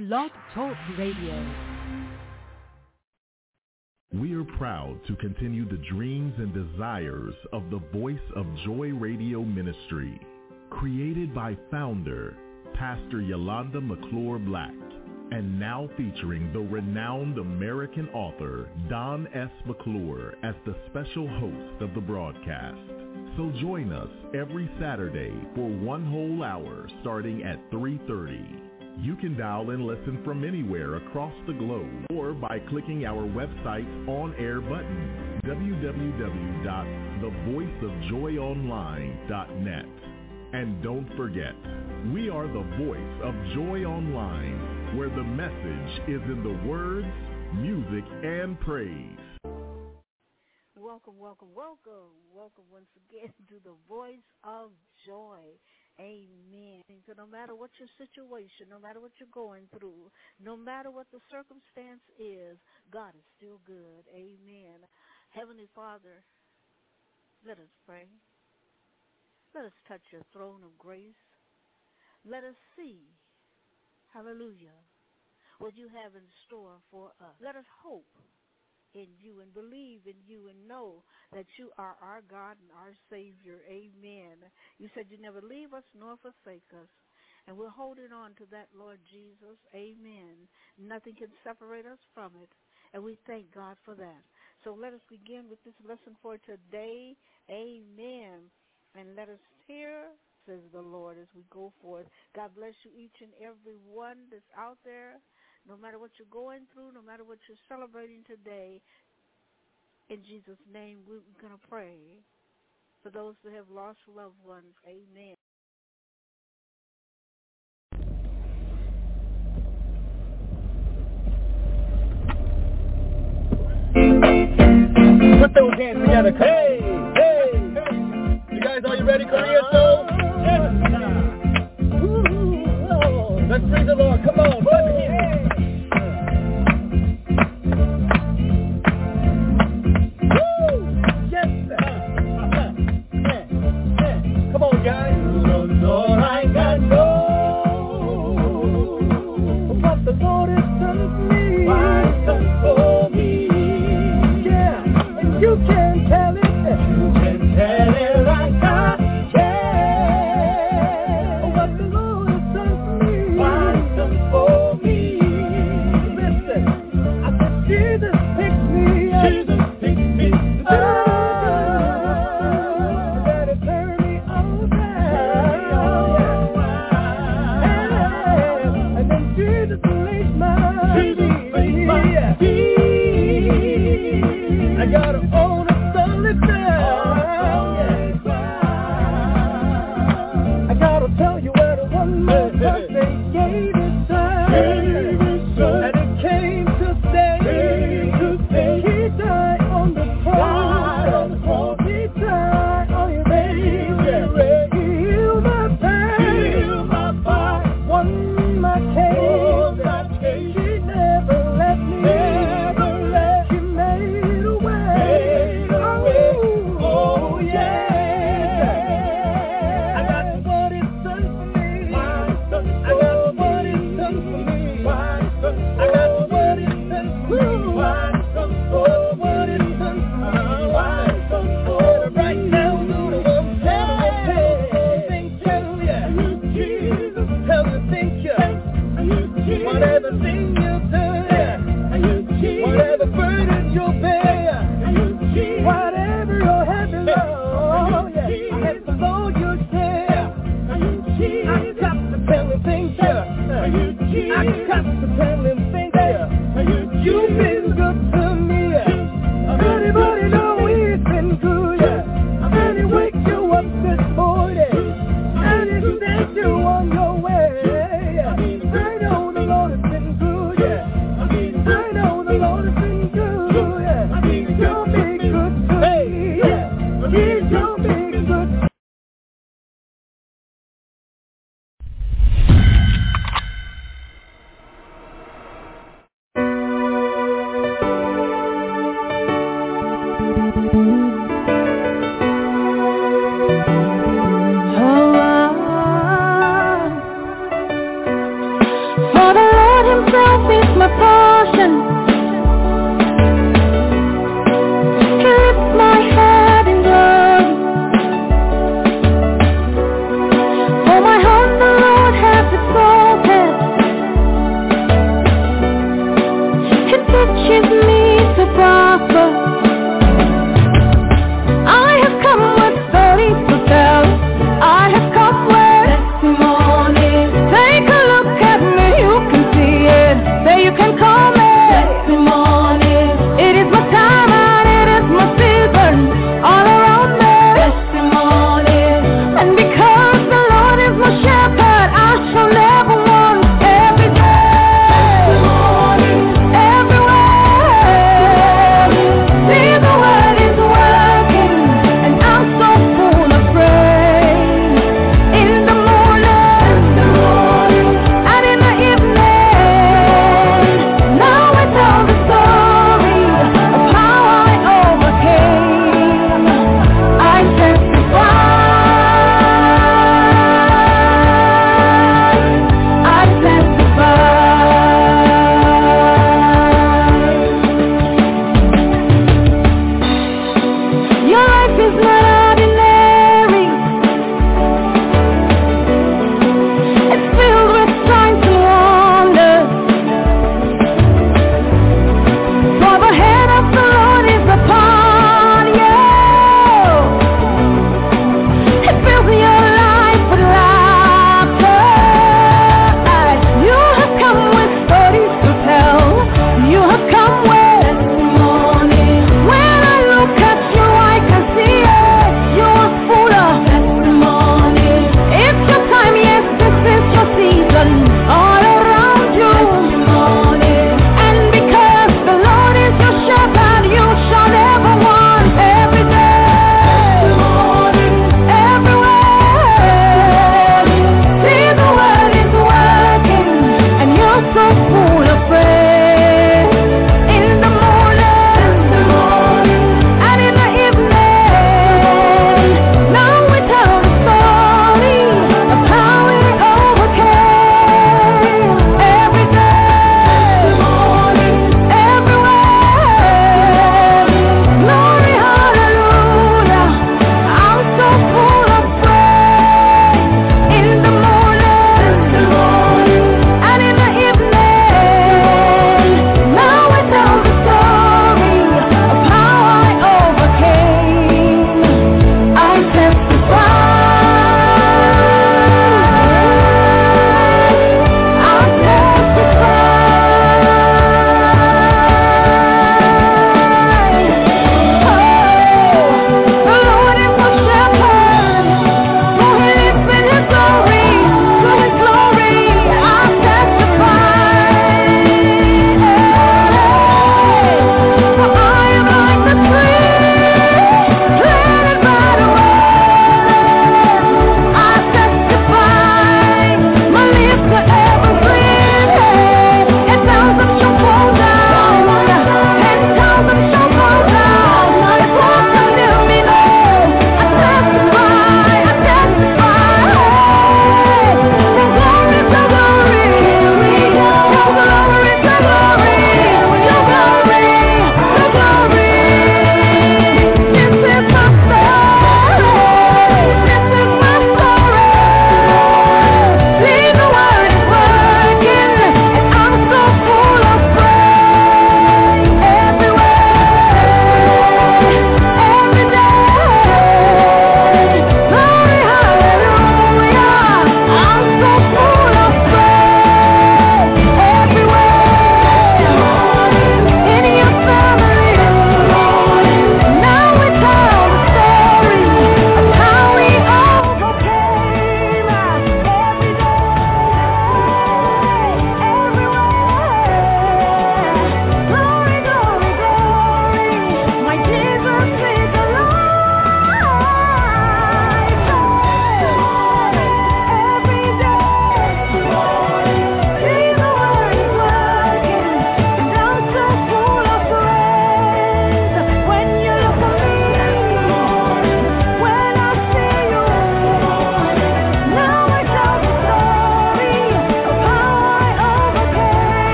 Blog Talk Radio. We are proud to continue the dreams and desires of the Voice of Joy Radio Ministry, created by founder, Pastor Yolanda McClure Black, and now featuring the renowned American author, Don S. McClure, as the special host of the broadcast. So join us every Saturday for 1 whole hour starting at 3:30. You can dial and listen from anywhere across the globe or by clicking our website's on-air button, www.thevoiceofjoyonline.net. And don't forget, we are the Voice of Joy Online, where the message is in the words, music, and praise. Welcome once again to the Voice of Joy. Amen. So no matter what your situation, no matter what you're going through, no matter what the circumstance is, God is still good. Amen. Heavenly Father, let us pray. Let us touch your throne of grace. Let us see, hallelujah, what you have in store for us. Let us hope in you and believe in you and know that you are our God and our Savior. Amen. You said you never leave us nor forsake us, and we're holding on to that, Lord Jesus. Amen. Nothing can separate us from it, and we thank God for that. So let us begin with this lesson for today. Amen. And let us hear, says the Lord, as we go forth. God bless you, each and every one that's out there. No matter what you're going through, no matter what you're celebrating today, in Jesus' name, we're going to pray for those that have lost loved ones. Amen. Put those hands together. Hey, hey. You guys, are you ready, Korea? So, yes. Let's praise the Lord. Come on. Put the hands.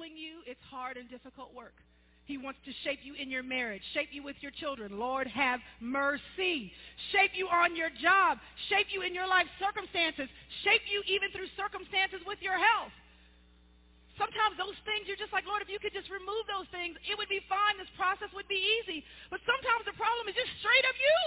telling you it's hard and difficult work. He wants to shape you in your marriage, shape you with your children. Lord, have mercy. Shape you on your job, shape you in your life circumstances, shape you even through circumstances with your health. Sometimes those things, you're just like, Lord, if you could just remove those things, it would be fine. This process would be easy. But sometimes the problem is just straight up you.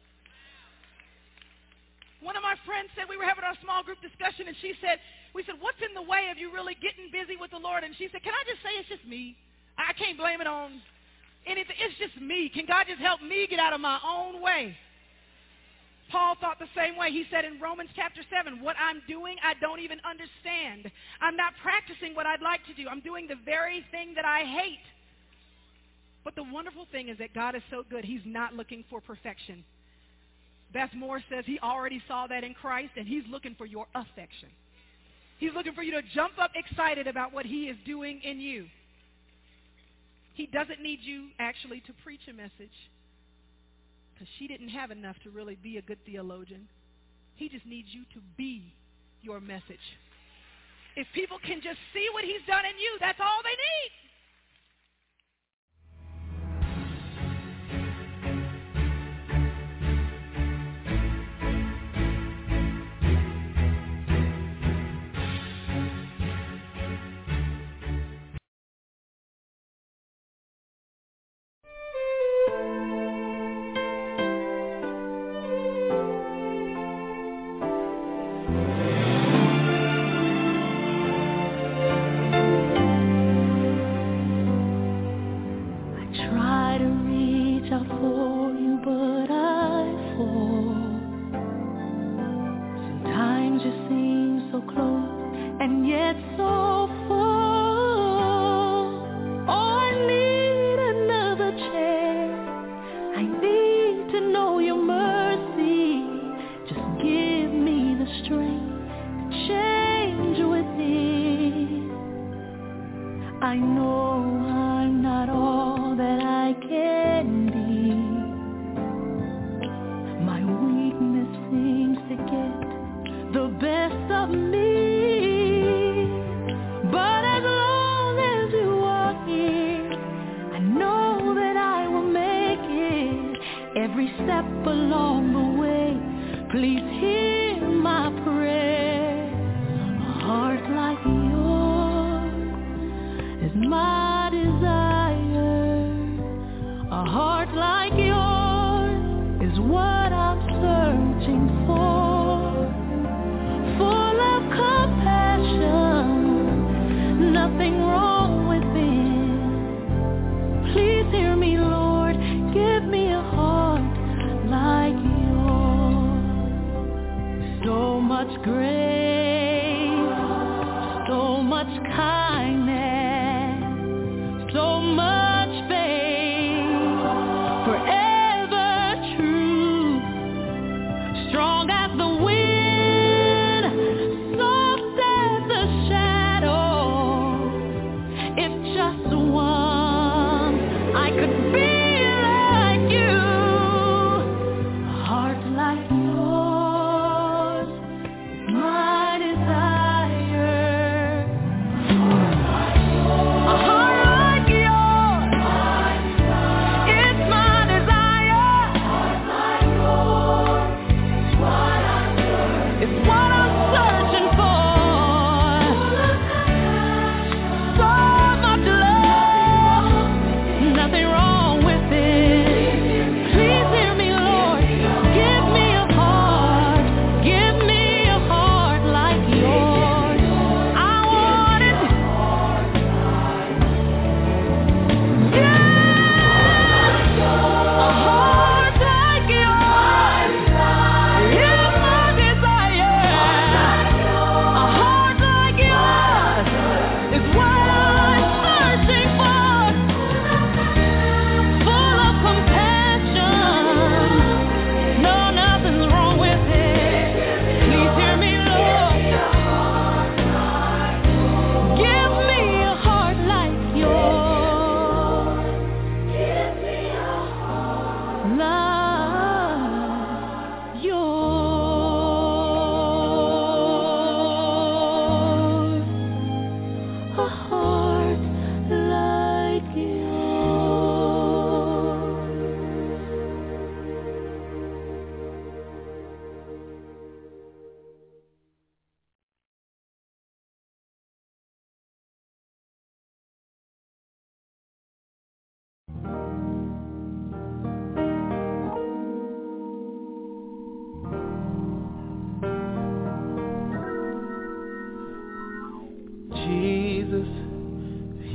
One of my friends said, we were having our small group discussion, and we said, what's in the way of you really getting busy with the Lord? And she said, can I just say it's just me? I can't blame it on anything. It's just me. Can God just help me get out of my own way? Paul thought the same way. He said in Romans chapter 7, what I'm doing, I don't even understand. I'm not practicing what I'd like to do. I'm doing the very thing that I hate. But the wonderful thing is that God is so good, he's not looking for perfection. Beth Moore says he already saw that in Christ, and he's looking for your affection. He's looking for you to jump up excited about what he is doing in you. He doesn't need you actually to preach a message, because she didn't have enough to really be a good theologian. He just needs you to be your message. If people can just see what he's done in you, that's all they need.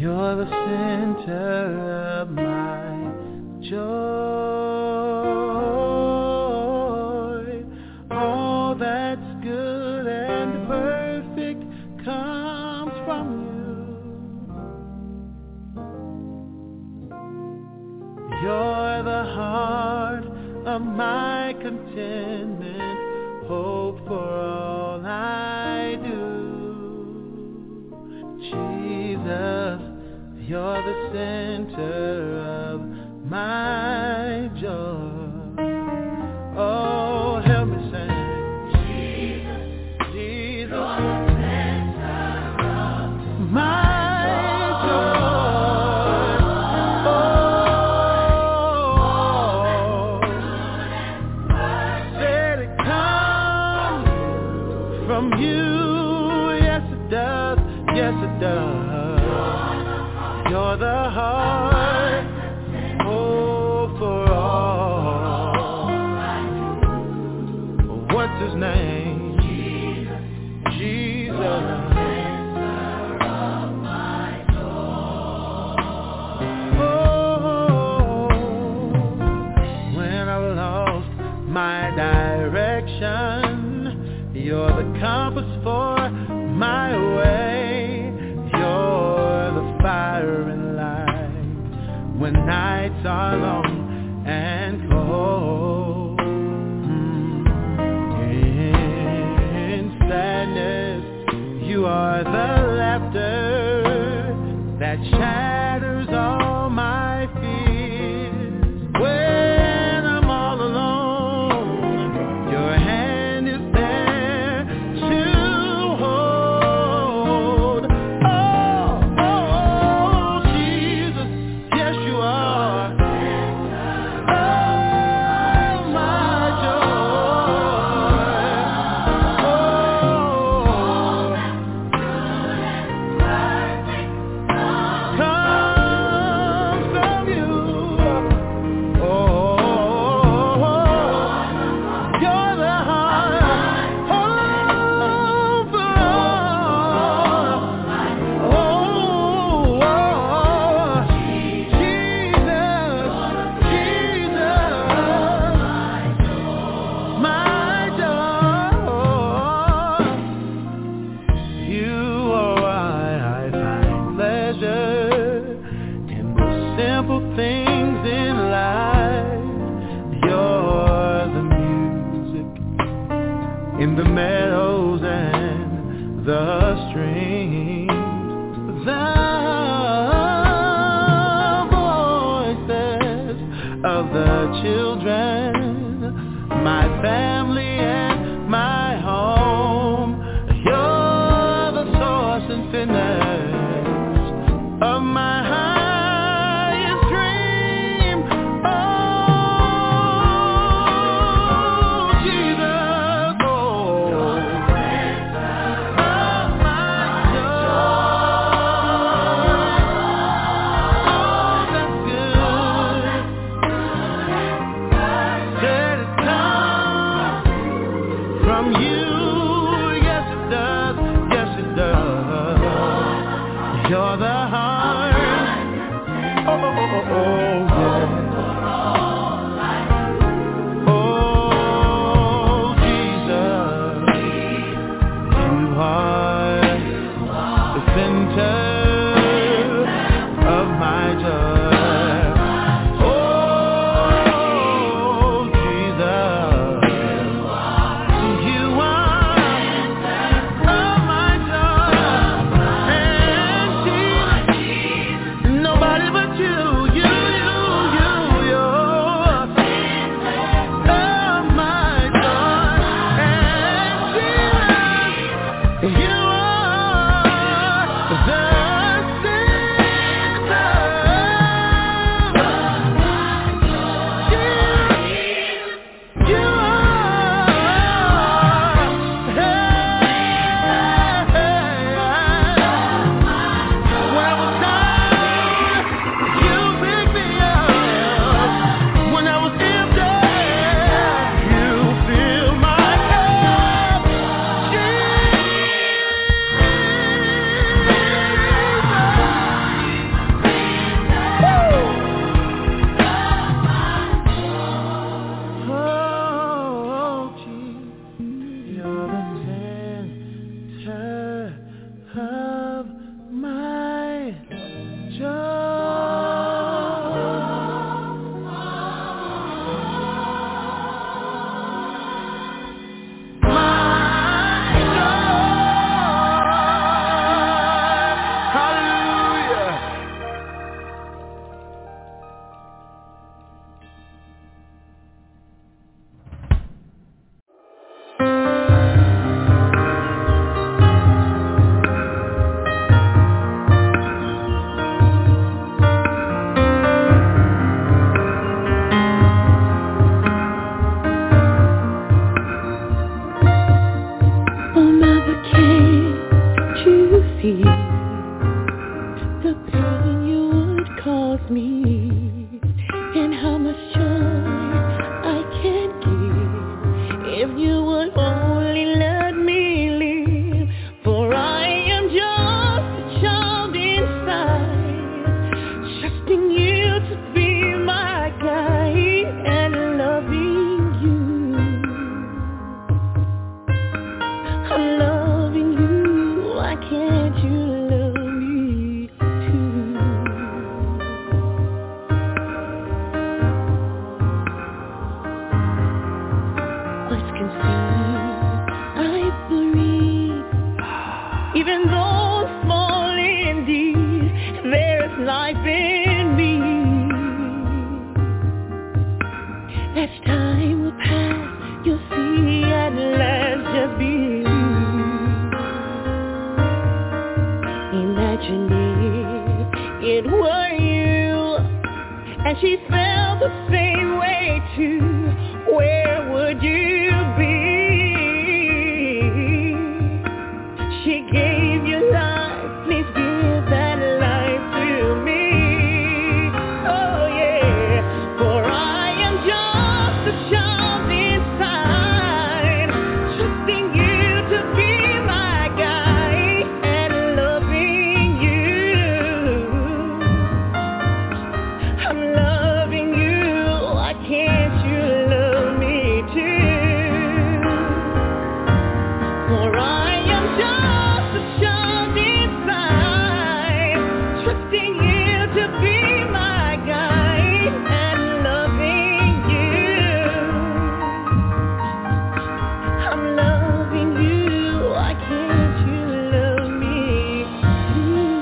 You're the center of my joy. All that's good and perfect comes from you. You're the heart of my contentment, hope for all I do. Jesus, you're the center of my joy. Oh, help me sing. Jesus, you're the center of my joy. Oh, said it comes from you. Yes, it does. Yes, it does. You're the heart, oh, for all. What's his name? Jesus. Oh, when I lost my direction, you're the compass for my way. You're the fire and light when nights are long and cold. In sadness, you are the laughter that shatters all my fears. When I'm all alone, your hand is there to hold. Oh, Jesus, yes you are. Oh, my joy. Comes from you. You're the heart, oh, for all. Jesus, my joy. You are why I find pleasure in the simple things in life. You're the music in the meadows and the streams, the voices of the children, my family and my home. You're the source and finish of my highest dream. Oh, Jesus, oh, of my joy. All that's good, said it comes As time will pass, you'll see at last, just believe. Imagine it were you, and she felt the same way too. Where would you be? She gave you life, please give that life to me. Oh yeah, for I am just a child inside, trusting you to be my guide and loving you. I'm loving you, why can't you love me too? For I am just a child inside, trusting you to be my guide and loving you. I'm loving you, why can't you love me too?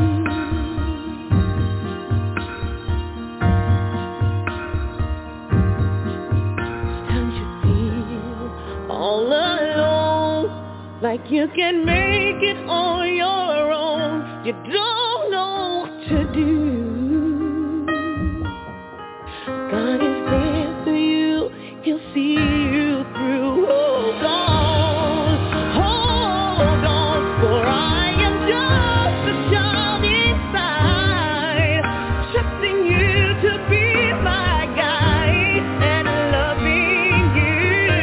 Sometimes you feel all alone, like you can make it on your own. You don't know what to do. God is there for you, he'll see you through. Hold on, for I am just a child inside, trusting you to be my guide and loving you.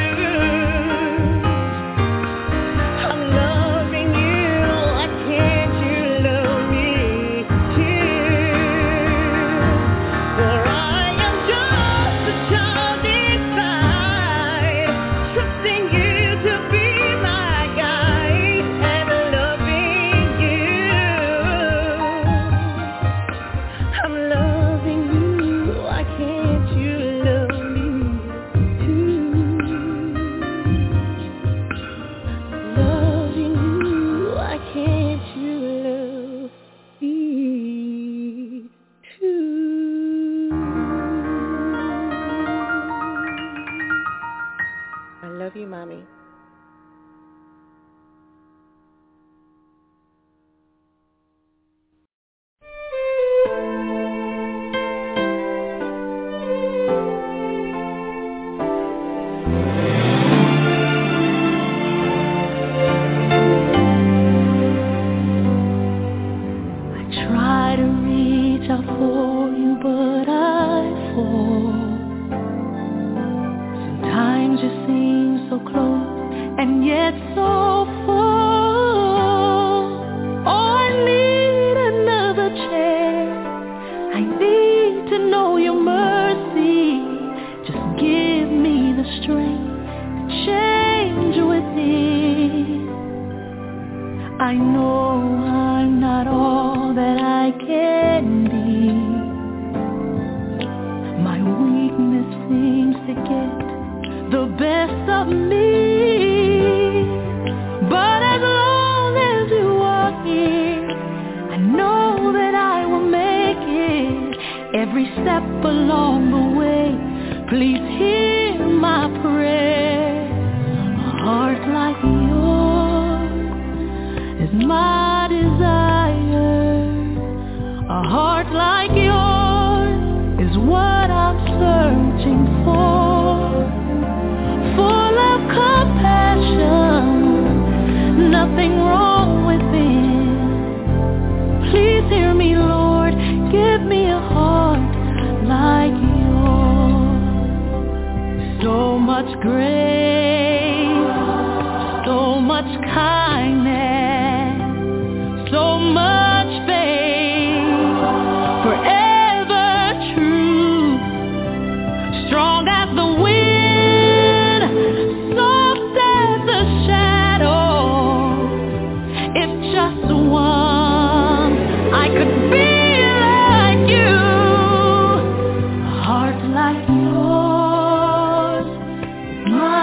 I'm loving you, why can't you love me too? For I am just a child inside, trusting you to be my guide and loving you. I'm loving you, why can't you love me too? Loving you, why can't you love me too? I love you, Mommy. I try to reach out for you, but I fall. Sometimes you seem so close and yet so far. Oh, I need another chance. I need to know your mercy. Just give me the strength to change within. I know I'm not all that I can be. My weakness seems to get the best of me. But as long as you are here, I know that I will make it. Every step along the way, please hear my prayer. A heart like yours is my desire. A heart like yours is what I'm searching for. Full of compassion, nothing wrong within. Please hear me, Lord, give me a heart like yours. So much grace, so much kindness, so much faith, forever true, strong as the wind, soft as the shadow. If just once I could be like you, a heart like yours, my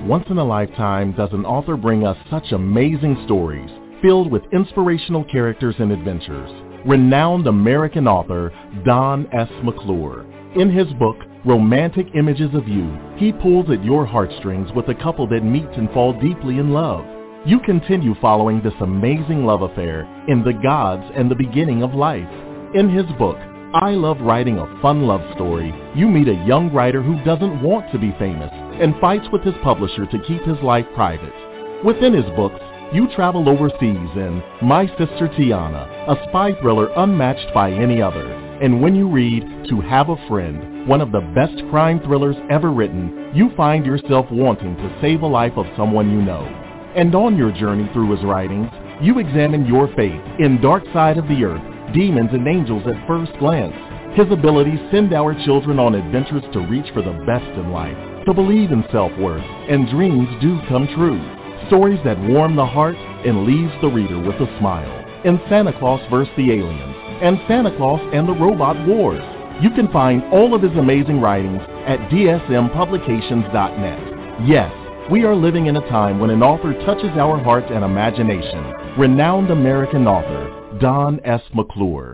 once in a lifetime does an author bring us such amazing stories filled with inspirational characters and adventures. Renowned American author Don S. McClure. In his book, Romantic Images of You, he pulls at your heartstrings with a couple that meet and fall deeply in love. You continue following this amazing love affair in The Gods and the Beginning of Life. In his book, I Love Writing a Fun Love Story, you meet a young writer who doesn't want to be famous and fights with his publisher to keep his life private. Within his books, you travel overseas in My Sister Tiana, a spy thriller unmatched by any other. And when you read To Have a Friend, one of the best crime thrillers ever written, you find yourself wanting to save a life of someone you know. And on your journey through his writings, you examine your faith in Dark Side of the Earth, Demons and Angels at First Glance. His abilities send our children on adventures to reach for the best in life, to believe in self-worth, and dreams do come true. Stories that warm the heart and leaves the reader with a smile. In Santa Claus vs. the Aliens and Santa Claus and the Robot Wars. You can find all of his amazing writings at dsmpublications.net. Yes, we are living in a time when an author touches our hearts and imagination. Renowned American author Don S. McClure.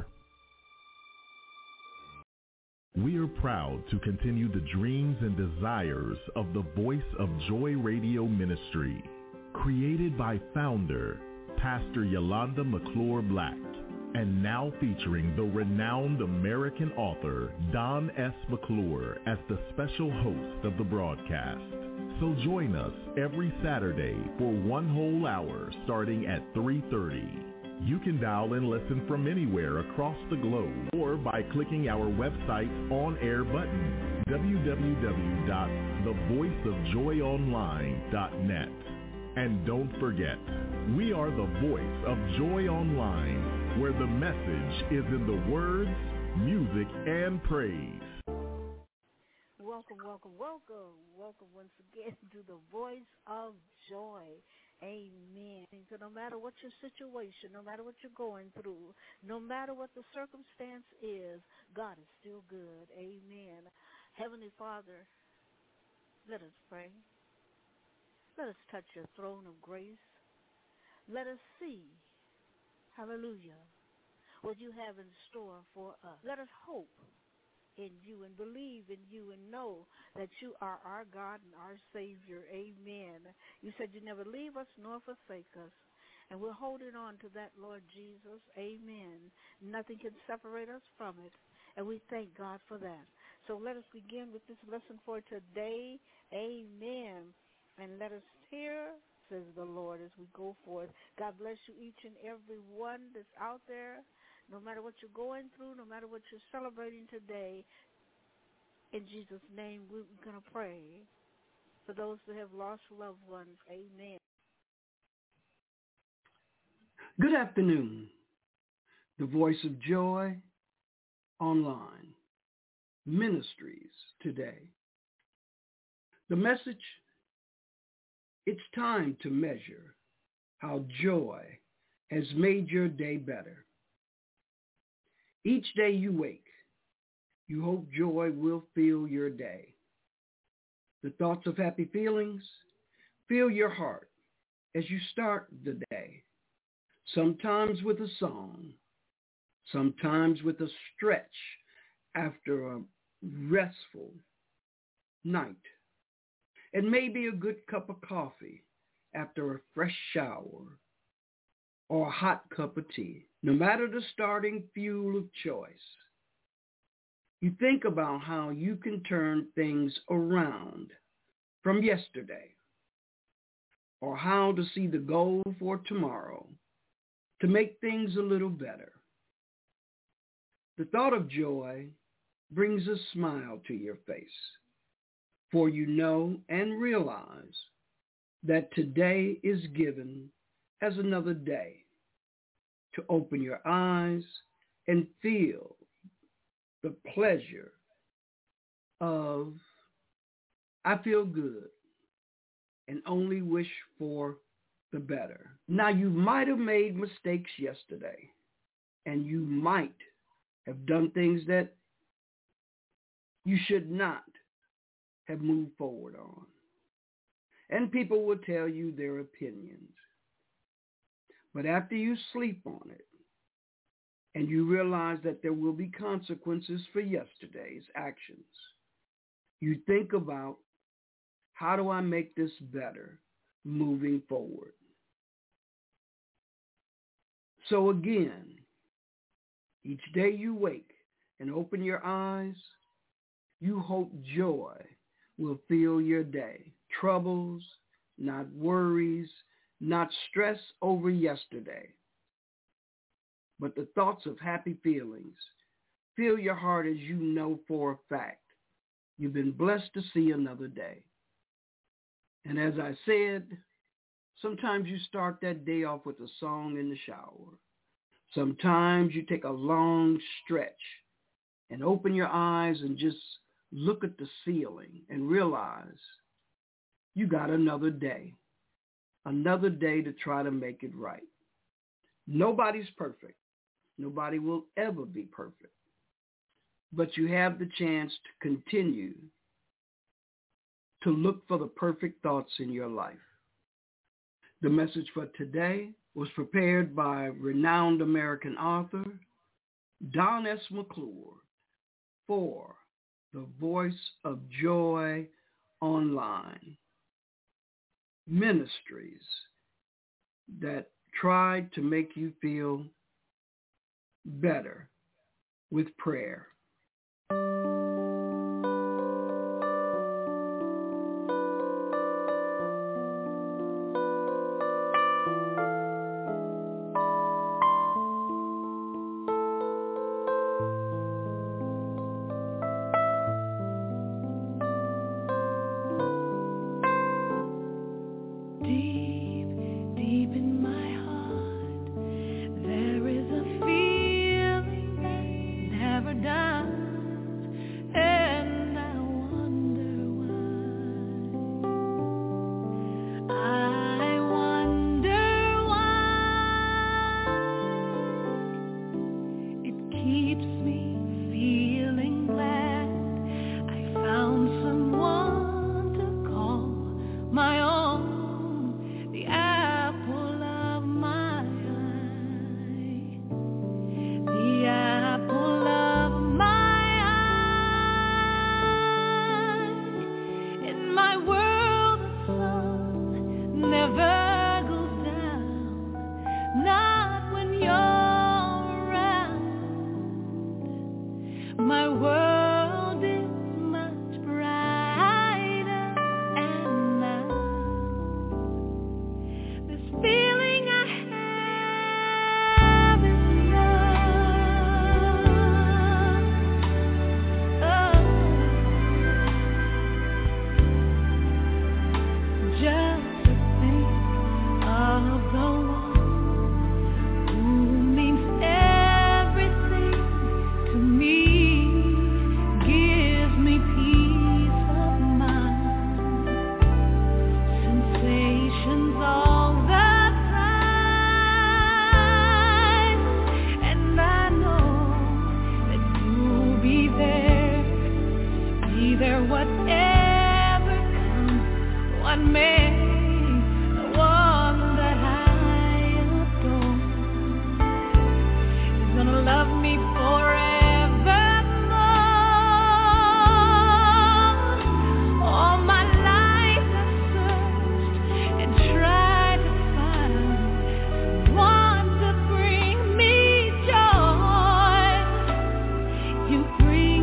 We are proud to continue the dreams and desires of the Voice of Joy Radio Ministry. Created by founder, Pastor Yolanda McClure Black, and now featuring the renowned American author, Don S. McClure, as the special host of the broadcast. So join us every Saturday for 1 whole hour starting at 3:30. You can dial and listen from anywhere across the globe or by clicking our website's on-air button, www.thevoiceofjoyonline.net. And don't forget, we are the Voice of Joy Online, where the message is in the words, music, and praise. Welcome, welcome, welcome. Welcome once again to the Voice of Joy. Amen. So no matter what your situation, no matter what you're going through, no matter what the circumstance is, God is still good. Amen. Heavenly Father, let us pray. Let us touch your throne of grace. Let us see, hallelujah, what you have in store for us. Let us hope in you and believe in you and know that you are our God and our Savior. Amen. You said you never leave us nor forsake us. And we're holding on to that, Lord Jesus. Amen. Nothing can separate us from it. And we thank God for that. So let us begin with this lesson for today. Amen. And let us hear, says the Lord, as we go forth. God bless you, each and every one that's out there. No matter what you're going through, no matter what you're celebrating today, in Jesus' name, we're going to pray for those that have lost loved ones. Amen. Good afternoon. The Voice of Joy Online Ministries today. The message: it's time to measure how joy has made your day better. Each day you wake, you hope joy will fill your day. The thoughts of happy feelings fill your heart as you start the day, sometimes with a song, sometimes with a stretch after a restful night, and maybe a good cup of coffee after a fresh shower or a hot cup of tea. No matter the starting fuel of choice, you think about how you can turn things around from yesterday, or how to see the goal for tomorrow to make things a little better. The thought of joy brings a smile to your face, for you know and realize that today is given as another day to open your eyes and feel the pleasure of, I feel good, and only wish for the better. Now, you might have made mistakes yesterday, and you might have done things that you should not have moved forward on. and people will tell you their opinions. But after you sleep on it, and you realize that there will be consequences for yesterday's actions, you think about, how do I make this better moving forward? So again, each day you wake and open your eyes, you hope joy will fill your day. Troubles, not worries, not stress over yesterday, but the thoughts of happy feelings fill your heart as you know for a fact you've been blessed to see another day. And as I said, sometimes you start that day off with a song in the shower. Sometimes you take a long stretch and open your eyes and just look at the ceiling and realize you got another day to try to make it right. Nobody's perfect. Nobody will ever be perfect. But you have the chance to continue to look for the perfect thoughts in your life. The message for today was prepared by renowned American author Don S. McClure for the Voice of Joy Online Ministries that tried to make you feel better with prayer.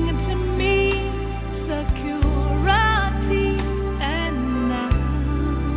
Security and now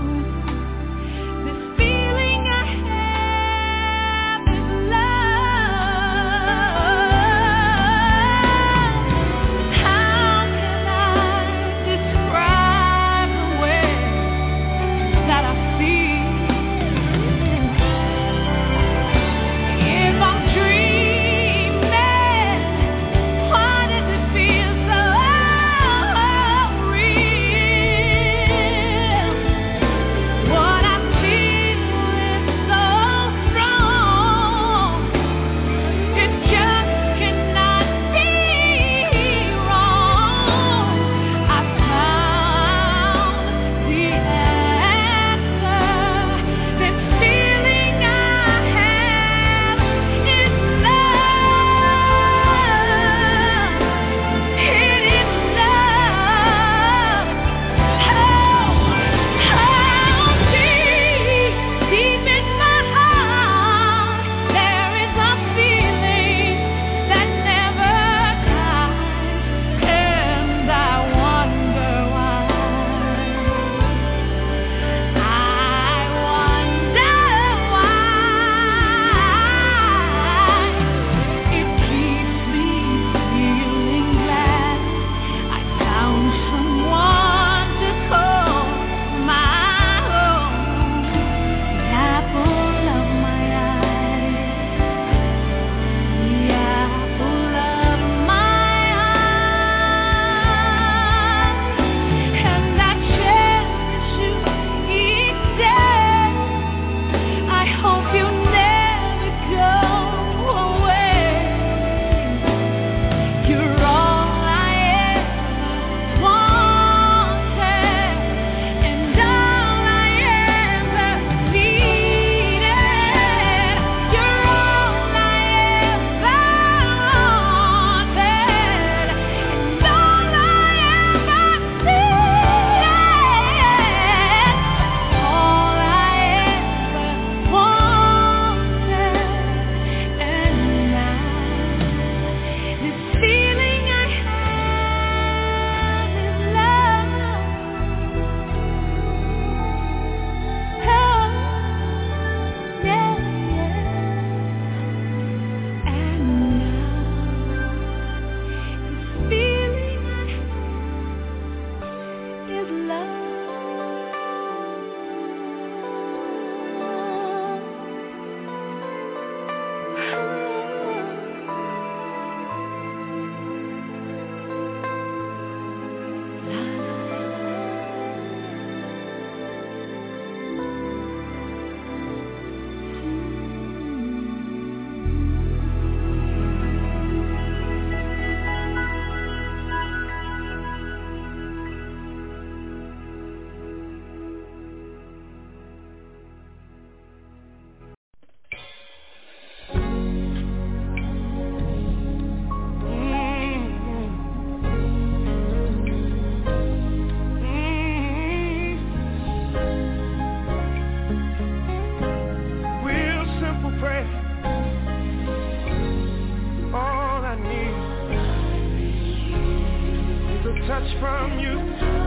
from you.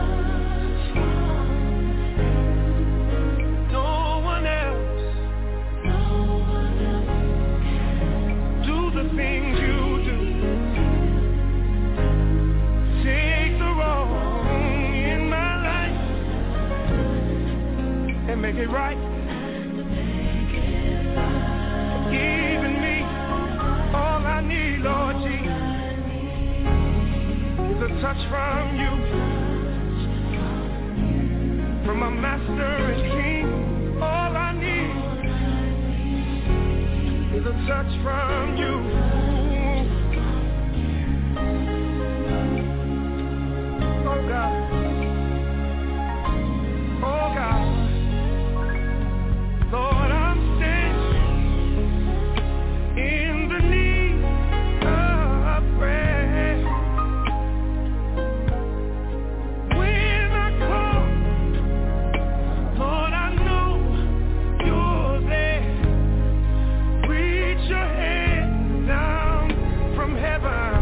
No one else do the things you do. Take the wrong in my life and make it right. Giving me all I need, Lord Jesus, is a touch from you, from my Master and King. All I need is a touch from you. Oh God, oh God, Lord, I'm standing in the need of prayer. When I call, Lord, I know you're there. Reach your hand down from heaven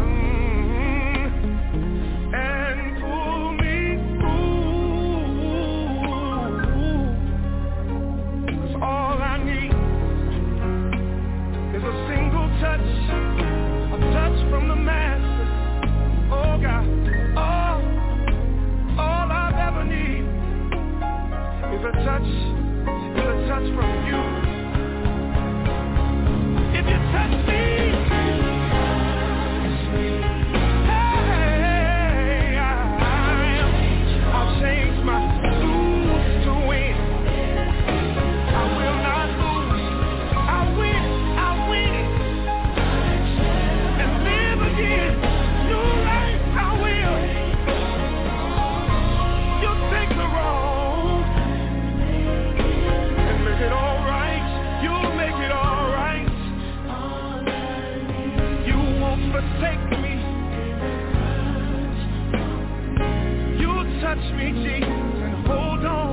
and pull me through. 'Cause all I need is a single touch, a touch from the Master. Oh God, all I've ever need is a touch from you. If you touch me, hey, I'll change my lose to win. I will not lose. I win and live again. New life I will. You'll take the wrong and make it all right. You'll make it all right. You won't forsake me. You'll touch me, Jesus, and hold on.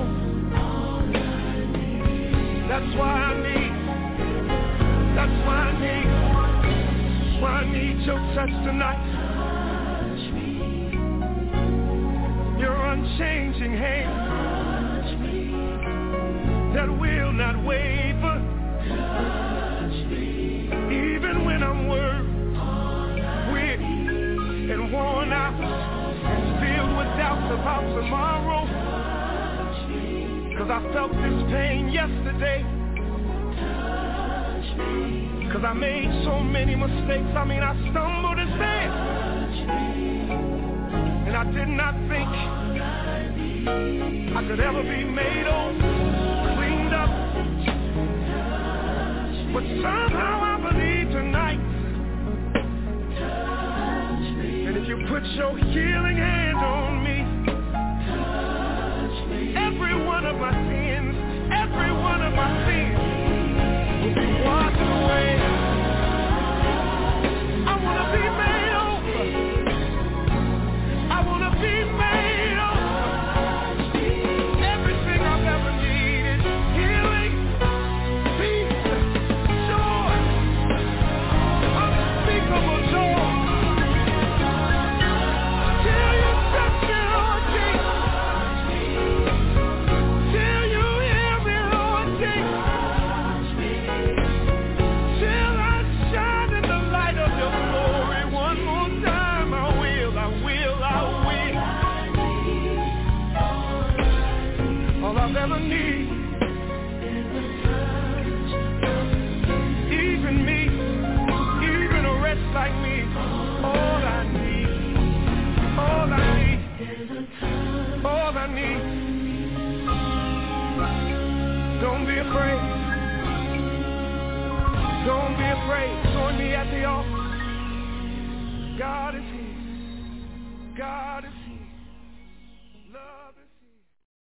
That's why I need your touch tonight. Your unchanging hand that will not waver. Even when I'm weary and worn out and filled with doubts about tomorrow. 'Cause I felt this pain yesterday. 'Cause I made so many mistakes. I stumbled and fell. And I did not think I could ever be made over, cleaned up. But somehow I believe tonight that if you put your healing hand on me, every one of my sins will be washed away. I want to be made over. I want to be made over. Everything I've ever needed, healing, peace, joy, unspeakable joy. Till you touch me, Lord Jesus. Till you hear me, Lord Jesus. Till I shine in the light of your glory one more time. I will. All I've ever need, even me, even a wretch like me. All I need, all I need. Don't be afraid. Don't be afraid. Join me at the altar. God is here. God is here. Love is here.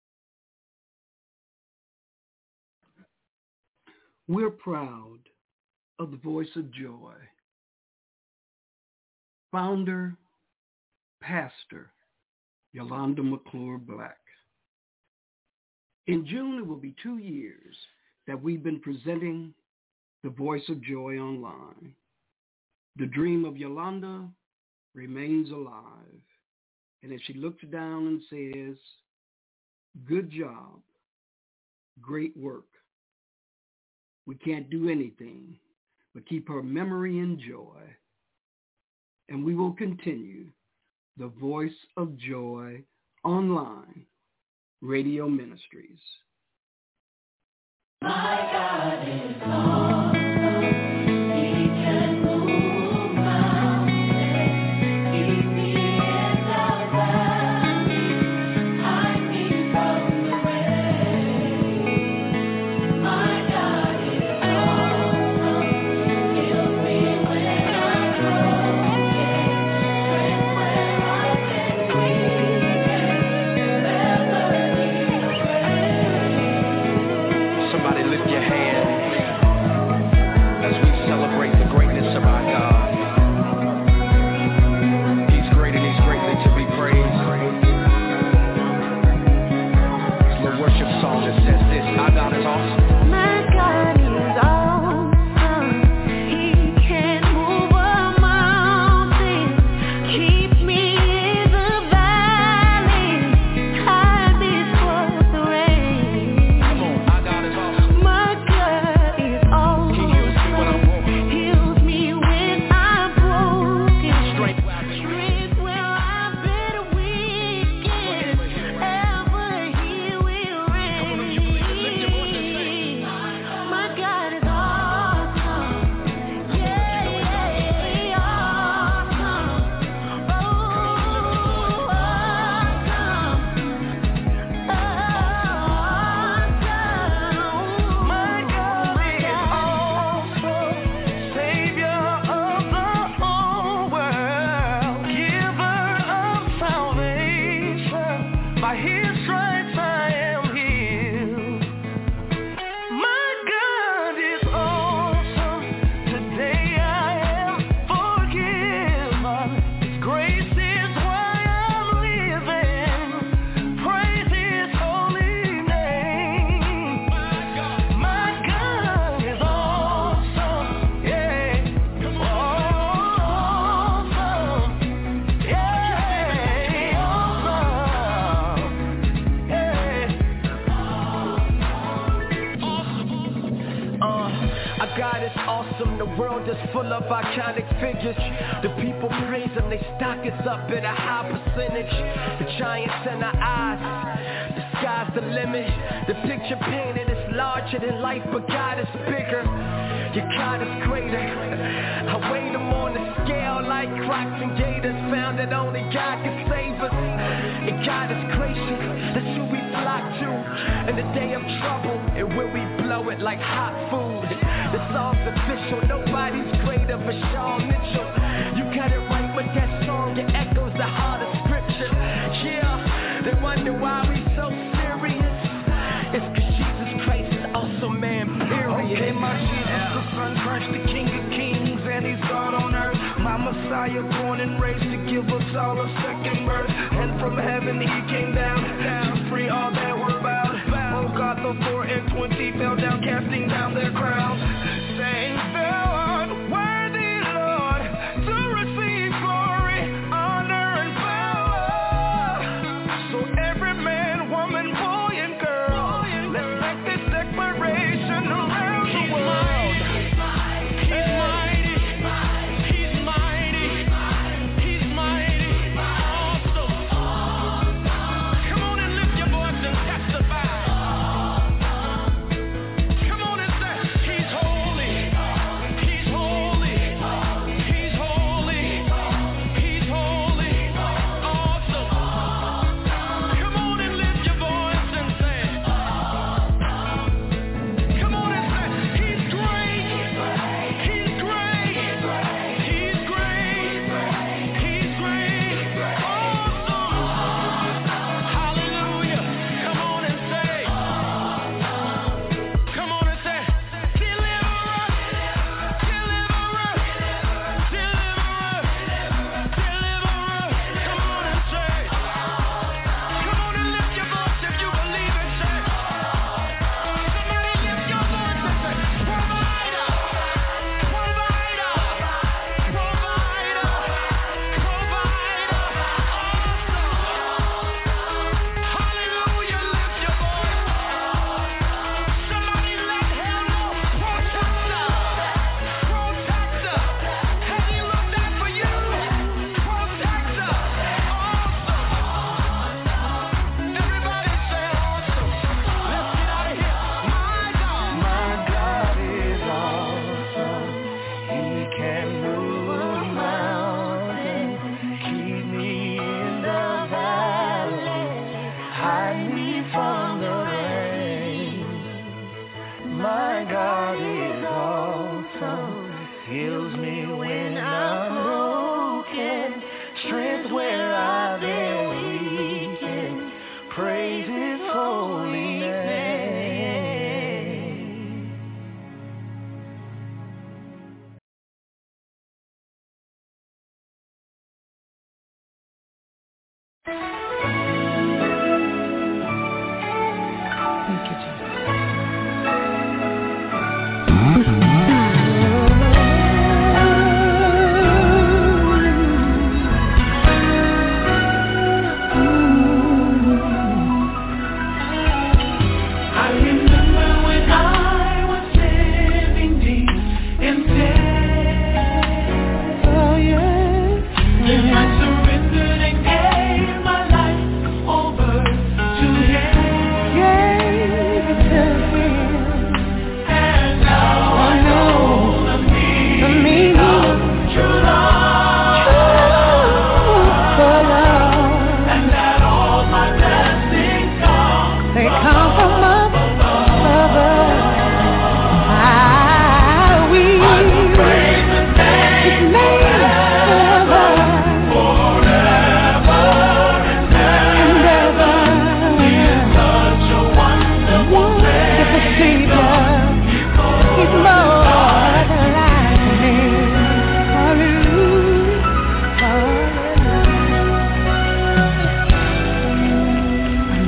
We're proud of the Voice of Joy. Founder, Pastor Yolanda McClure Black. In June, it will be 2 years that we've been presenting the Voice of Joy online. The dream of Yolanda remains alive. And if she looks down and says, good job, great work, we can't do anything but keep her memory in joy. And we will continue the Voice of Joy online radio ministries. My God is awesome. He can move mountains, keep me in the valley, hide me from the rain. My God is awesome. Heals me when I'm broken, strength where I've been weakened, never need a praise. Somebody lift your hand as we celebrate the greatness of our God. He's great and he's greatly to be praised. It's the worship song that says this: our God is awesome. My God is awesome. He can move a mountain, keep me in the valley, hide me from the rain. Come on, our God is awesome. My God is awesome. He heals me when I'm broken. Heals me when I'm broken. Strength where I've been Strength where I've been weakened. Ever He will reign. My God is awesome. Yeah, awesome. Oh, awesome. My God is awesome. Savior of the whole world, giver of salvation, by His stripes I am healed. My God is awesome. Today I am forgiven. His grace is why I'm living. Praise His holy name. My God is awesome. Yeah. Awesome. Yeah. Awesome. Yeah. Our God is awesome. The world is full of iconic figures. The people praise Him. They stock us up at a high percentage. The giants in our eyes. The sky's the limit. The picture painted is larger than life, but God is bigger. Your God is greater. I weighed Him on the scale like Crocs and Gators. Found that only God can save us. And God is gracious. That's who we flock to in the day of trouble. And when we blow it like hot food. The song's official. Nobody's greater but Shawn Mitchell. You got it right with that song. It echoes the heart of scripture. Yeah, they wonder why we so serious. It's 'cause Jesus Christ is also man, period. Okay, my Jesus, the Son, Christ, the King of Kings, and He's God on earth. My Messiah, born and raised to give us all a second birth. And from heaven He came down to free all that were bound. Oh God, the 4 and 20 fell down, casting down their crowns, saying, "Thou art worthy, Lord, to receive glory, honor, and power." So every man, woman, boy, and girl, let's make this declaration around the world. He's mighty. He's mighty. He's mighty. Awesome.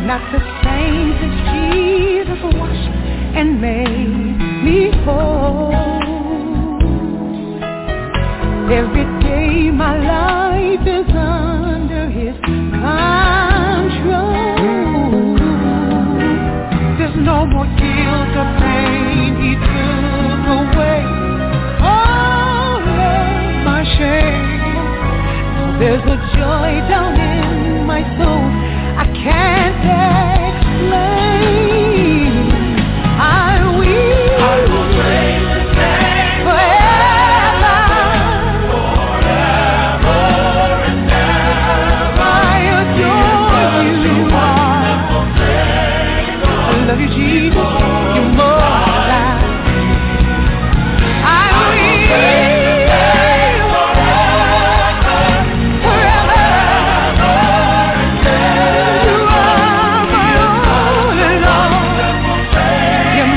not the same since Jesus washed and made me whole. Every day my life is under His control. There's no more guilt or pain. He took away all of my shame. There's a joy down in my soul I can't explain. I will praise His name forever and ever. I adore you, I love you, Jesus. You're more alive. I will forever. You are my all in all. You're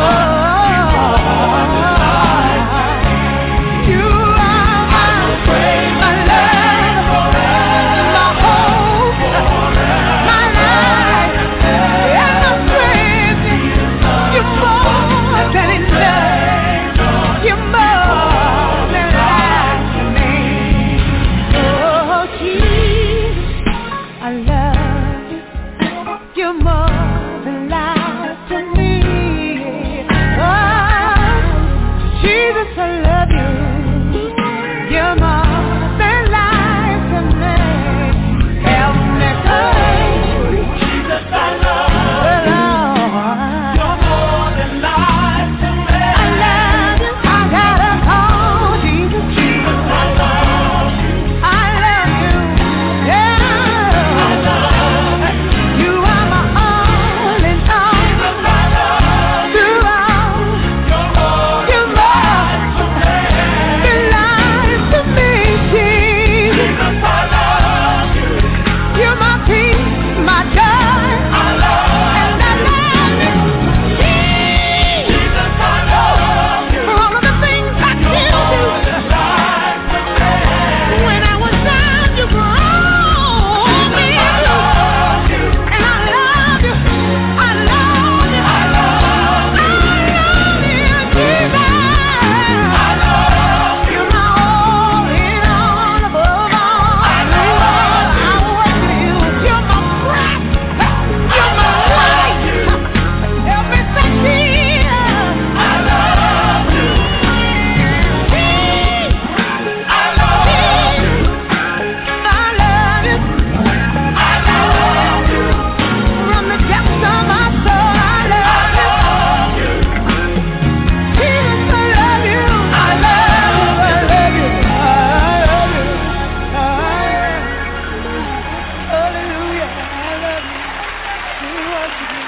you are my love, my hope, my life, and my strength. You're more than enough. You're more than life to me. Oh, Jesus, I love you. You're more than life to me. Oh, Jesus, I love you. You're more than life to me. Help me pray. Jesus, I love you. You're more than life to me. I love you. I gotta call Jesus. Jesus, I love you. I love you. Yeah. I love you. You are my all in all. Jesus, I love you. You're more than life to me, Jesus. Jesus, I love you. You're my peace, my joy. I love you. And I love you. Jesus, I love you. For all of the things I did to you. When I was down, you brought me up. And I love you. I love you. I love you. Jesus. I love you. You're my all in all, above all. I worship you. You're my breath. You're my life. Everything here. I love you. I love you. I love you. I love you. From the depths of my soul, I love you. Jesus, I love you. I love you. I love you. Hallelujah. I love you. We worship you.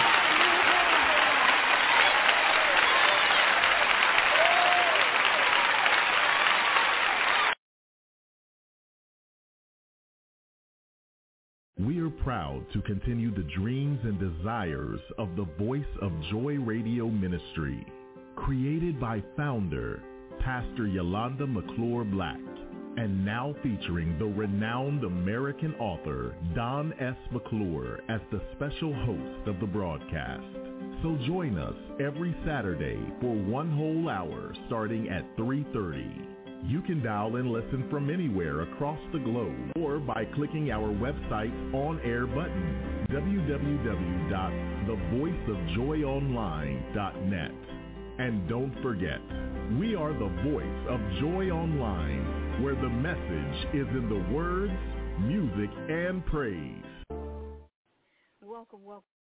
We are proud to continue the dreams and desires of the Voice of Joy Radio Ministry, created by founder Pastor Yolanda McClure Black, and now featuring the renowned American author Don S. McClure as the special host of the broadcast. So join us every Saturday for one whole hour starting at 3:30. You can dial and listen from anywhere across the globe or by clicking our website's on-air button, www.thevoiceofjoyonline.net. And don't forget, we are the Voice of Joy Online, where the message is in the words, music, and praise. Welcome, welcome.